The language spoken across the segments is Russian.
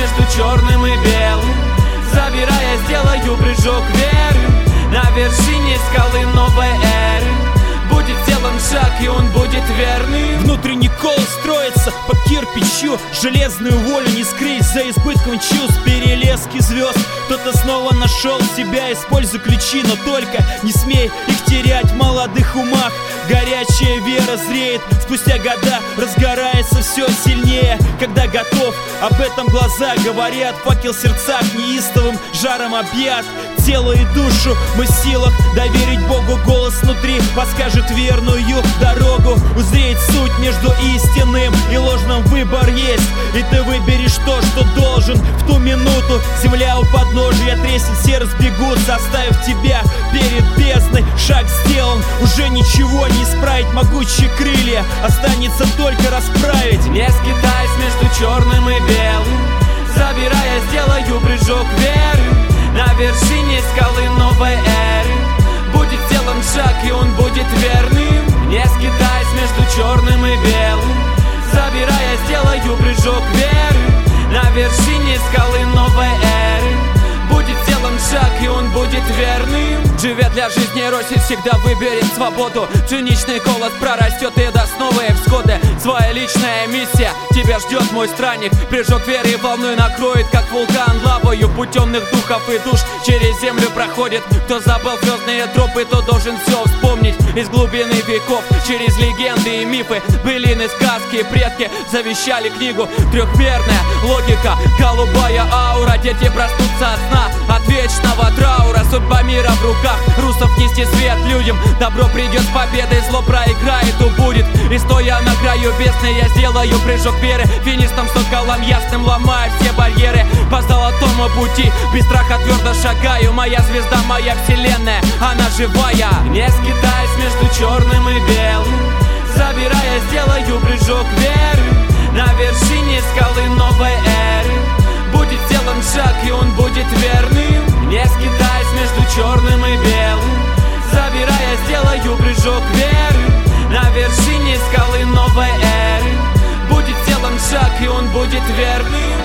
между черным и белым. Забирая, сделаю прыжок веры. На вершине скалы новой эры будет сделан шаг, и он будет верным. Внутренний колос строится по кирпичу. Железную волю не скрыть за избытком чувств. Перелески звезд. Кто-то снова нашел себя. Используй ключи, но только не смей их терять в молодых умах. Горячая вера зреет спустя года, разгорается все сильнее. Когда готов, об этом глаза говорят. Факел в сердцах неистовым жаром объят. Тело и душу мы в силах доверить Богу. Голос внутри подскажет верную дорогу. Узреть суть между истинным и ложным выбор есть. И ты выберешь то, что должен. В ту минуту земля у подножия трясет, все разбегутся, оставив тебя перед бездной. Шаг сделан, уже ничего не исправить. Могучие крылья останется только расправить. Не скитаясь между черным и белым, забирая, сделаю прыжок веры. На вершине скалы новой эры будет сделан шаг, и он будет верным. Не скитаясь между черным и белым, забирая, сделаю прыжок веры. На вершине скалы новой эры будет сделан шаг, и он будет верным. Живя для жизни, Росит всегда выберет свободу. Пшеничный колос прорастет и даст новые всходы. Своя личная миссия тебя ждет, мой странник. Прыжок веры волной накроет, как вулкан, лавою. Путь темных духов и душ через землю проходит. Кто забыл звездные тропы, тот должен все вспомнить. Из глубины веков, через легенды и мифы, былины, сказки, предки завещали книгу. Трехмерная логика, голубая аура. Дети проснутся от сна, от вечного траура. Судьба мира в руках русов, нести свет людям. Добро придет с победой, зло проиграет, убудет. И стоя на краю бездны, я сделаю прыжок веры. Финишным соколом ясным ломаю все барьеры. По золотому пути без страха твердо шагаю. Моя звезда, моя вселенная, она живая. Не скитаясь между черным и белым, забирая, сделаю прыжок веры. На вершине скалы новой эры будет сделан шаг, и он будет верным. Не скитаясь между черным и белым, забирая, сделаю прыжок веры. На вершине скалы новой эры будет сделан шаг, и он будет верным.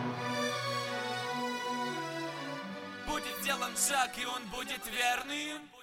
Будет сделан шаг, и он будет верным.